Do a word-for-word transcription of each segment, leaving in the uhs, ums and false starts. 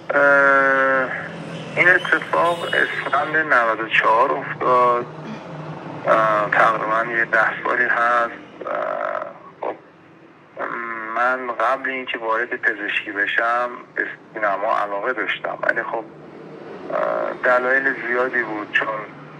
این اتفاق اسفند نود و چهار افتاد. تقریبا یه ده سالی هست. خب من قبل اینکه وارد پزشکی بشم به سینما علاقه داشتم، ولی خب دلایل زیادی بود، چون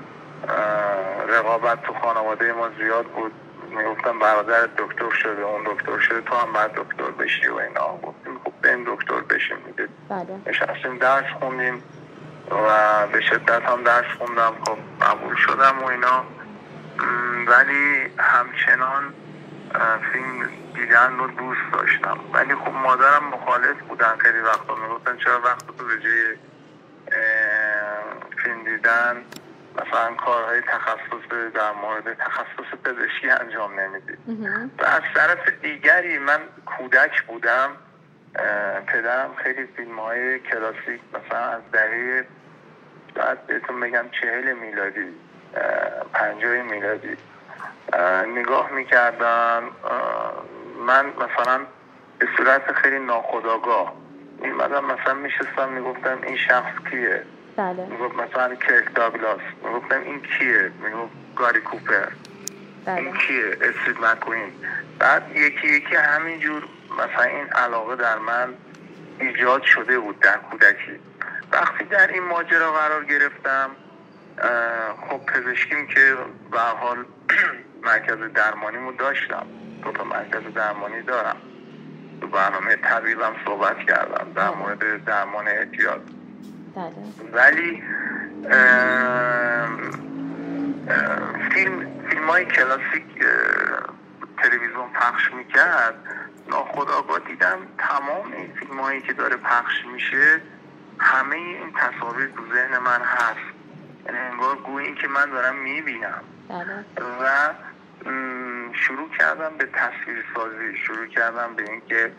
رقابت تو خانواده ما زیاد بود. میگفتم برادر دکتر شده، اون دکتر شده، تو هم باید دکتر بشی و اینا. گفتیم خب بریم دکتر بشیم. میدید نشستیم درس خوندیم و به شدت هم درس خوندم. خب قبول شدم و اینا، ولی همچنان فیلم دیدن رو دوست داشتم. ولی خب مادرم مخالف بودن. خیلی وقتا میگفتن چرا وقت تو به جای فیلم دیدن مثلا کارهای تخصص در مورد تخصص پزشکی انجام نمیدید. و از طرف دیگری من کودک بودم. پدرم خیلی فیلم های کلاسیک مثلا از دهه باید بهتون بگم چهل میلادی پنجاه میلادی نگاه میکردن. من مثلا به صورت خیلی ناخودآگاه میمدم مثلا میشستم میگفتم این شخص کیه؟ بله. میگفت مثلا کرک داگلاس. میگفتم این کیه؟ میگفت گاری کوپر. بله. این کیه؟ استریت مکوین. بعد یکی یکی همینجور مثلا این علاقه در من ایجاد شده بود در کودکی. وقتی در این ماجرا قرار گرفتم، خب پزشکیم که به هر حال مرکز درمانیمو داشتم، دو تا مرکز درمانی دارم. تو برنامه طبیبم صحبت کردم در مورد درمان اعتیاد. بله. ولی فیلم فیلم های کلاسیک تلویزیون پخش میکرد، ناخودآگاه دیدم تمام این فیلم هایی که داره پخش میشه همه این تصاویر تو ذهن من هست. یعنی انگار گویی که من دارم میبینم. و شروع کردم به تصویر سازی، شروع کردم به این که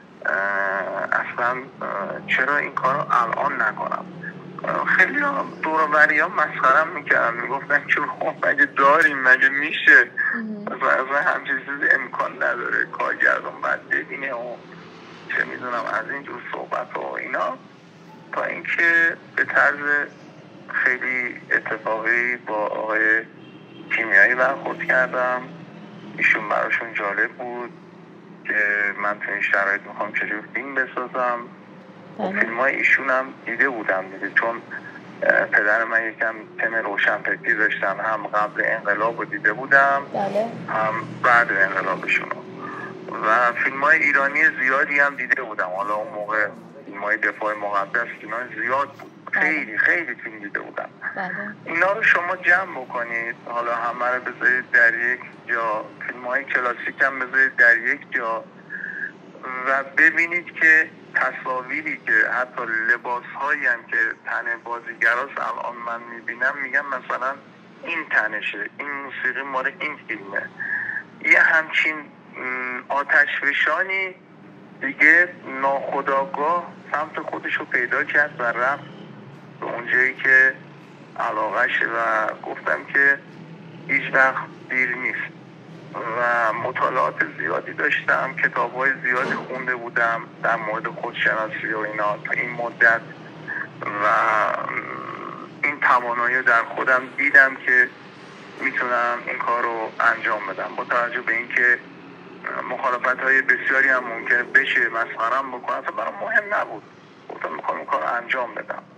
اصلا چرا این کار رو الان نکنم. خیلی دور و بری ها مسخرم میکردم، میگفتن که خب مگه داریم، مگه میشه، اصلا همچین چیزی امکان نداره، کارگردان باید ببینه و چه میدونم از اینجور صحبت و اینا. تا اینکه به طرز خیلی اتفاقی با آقای کیمیایی برخورد کردم. ایشون براشون جالب بود که من تو این شرایط میخوام چجور فیلم بسازم. فیلم های ایشون هم دیده بودم دیده، چون پدر من یکم تم روشنفکری داشتن، هم قبل انقلاب رو دیده بودم بله. هم بعد انقلابشون. و فیلم های ایرانی زیادی هم دیده بودم. حالا اون موقع فیلم های دفاع مقدس اینا زیاد بود، خیلی خیلی فیلم دیده بودم. بله. اینا رو شما جمع بکنید، حالا همه رو بذارید در یک جا، فیلم های کلاسیک هم بذارید در یک جا و ببینید که تصاویری که حتی لباس هایی هم که تن بازیگراست الان من میبینم، میگم مثلا این تنشه، این موسیقی مال این فیلمه. یه همچین آتش فشانی دیگه ناخودآگاه سمت خودش رو پیدا کرد و رفت به اونجایی که علاقهشه. و گفتم که هیچ وقت دیر نیست. و مطالعات زیادی داشتم، کتاب‌های زیادی خونده بودم در مورد خودشناسی و اینا تا این مدت، و این توانایی در خودم دیدم که میتونم این کار رو انجام بدم، با توجه به اینکه مخالفت‌های بسیاری هم ممکنه بشه، مسخره‌ام بکنه، اصلا برام مهم نبود. گفتم میخوام این کار رو انجام بدم.